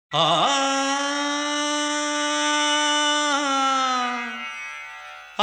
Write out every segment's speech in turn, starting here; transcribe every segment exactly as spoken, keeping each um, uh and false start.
ஆ ஆ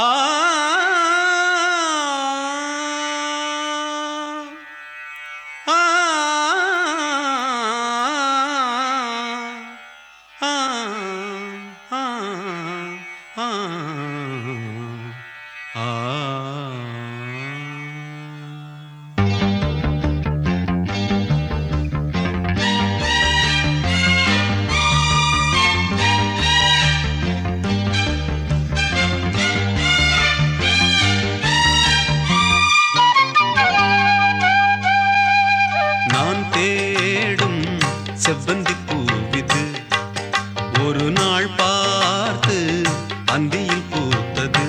நான் தேடும் செவ்வந்தி பூவிது ஒரு நாள் பார்த்து அந்தியில் பூத்தது.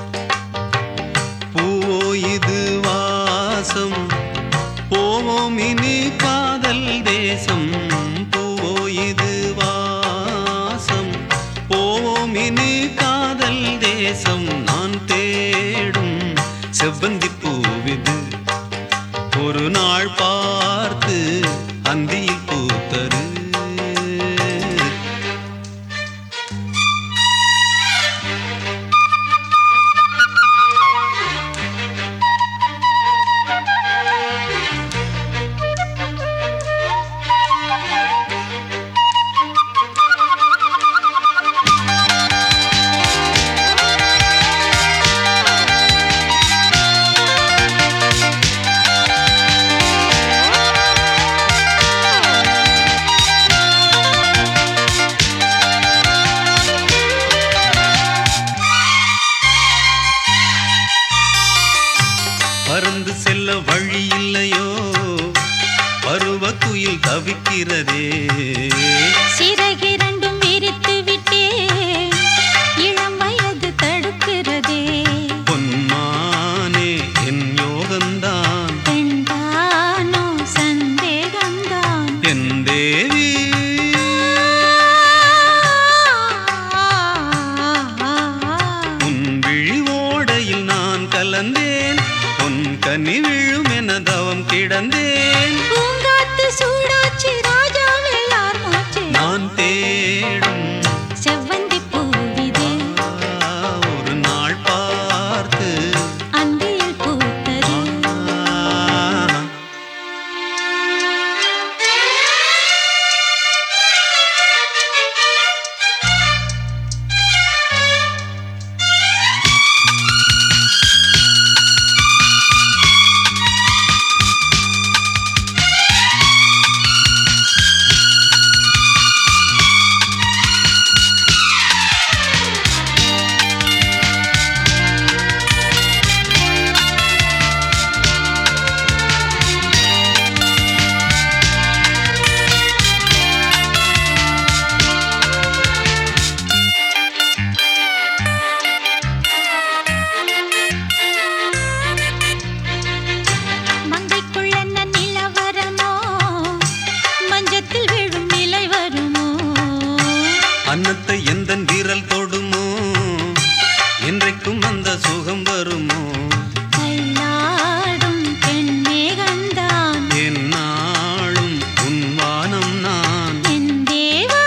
பூவோ இது வாசம், போவோம் இனி காதல் தேசம். பூவோ இது வாசம், போவோம் இனி காதல் தேசம். நான் தேடும் செவ்வந்தி பூவிது ஒரு நாள் பார்த்து அந்தியில் பூத்தது. பறந்து செல்ல வழி இல்லையோ, பருவக்குயில் தவிக்கிறதே. சிறகிரண்டும் விரித்து விட்டே, இளம் வயது தடுக்கிறதே. பொன்மானே என் யோகந்தான், பெண்தானோ சந்தேகந்தான். என் தேவி உன் விழி ஓடையில் நான் கலந்தேன், பொன் கனி விழும் என தவம் கிடந்தேன். பூங்காத்து சூடாச்சி ராஜாவே யார் மூச்சு. நான் தேடும் செவ்வந்தி பூவிது ஒரு நாள் பார்த்து அந்தியில் பூத்தது. அன்னத்தை எந்தன் வீரல் தொடுமோ, என்றைக்கும் அந்த சுகம் வருமோ. கைலாடும் பெண்மேகந்தான், என்னாலும் உன் வானம் நான். என் தேவா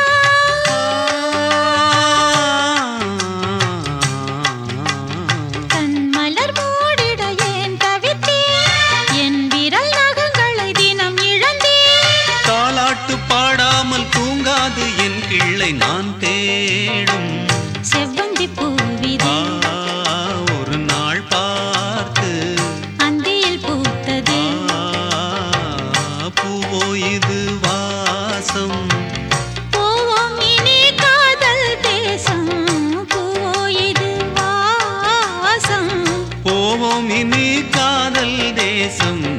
தன் மலர் மூடிட ஏன் தவித்தேன், என் விரல் நகங்களை தினம் இழந்தேன். தாலாட்டு பாடாமல் தூங்காது என் கிள்ளை. நான் தேடும் செவ்வந்தி பூவிது ஒரு நாள் பார்த்து அந்தியில் பூத்தது. பூவோ இது வாசம், போவோம் இனி காதல் தேசம். பூவோ இது வாசம், போவோம் இனி காதல் தேசம்.